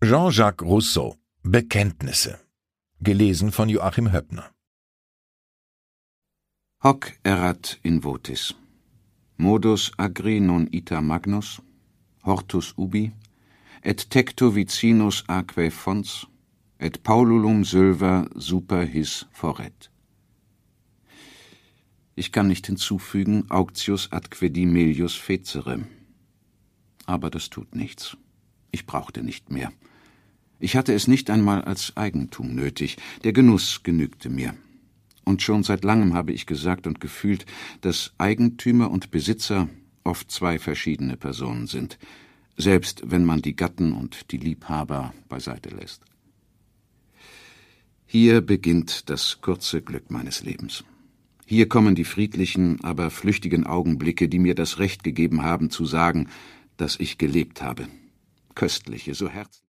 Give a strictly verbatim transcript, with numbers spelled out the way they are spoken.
Jean-Jacques Rousseau. Bekenntnisse. Gelesen von Joachim Höppner. Hoc erat in votis. Modus agri non ita magnus, hortus ubi, et tecto vicinus aquae fons, et paululum sylva super his foret. Ich kann nicht hinzufügen, auctius adquedi melius fecere. Aber das tut nichts. Ich brauchte nicht mehr. Ich hatte es nicht einmal als Eigentum nötig. Der Genuss genügte mir. Und schon seit langem habe ich gesagt und gefühlt, dass Eigentümer und Besitzer oft zwei verschiedene Personen sind, selbst wenn man die Gatten und die Liebhaber beiseite lässt. Hier beginnt das kurze Glück meines Lebens. Hier kommen die friedlichen, aber flüchtigen Augenblicke, die mir das Recht gegeben haben zu sagen, dass ich gelebt habe. Köstliche, so herzlich.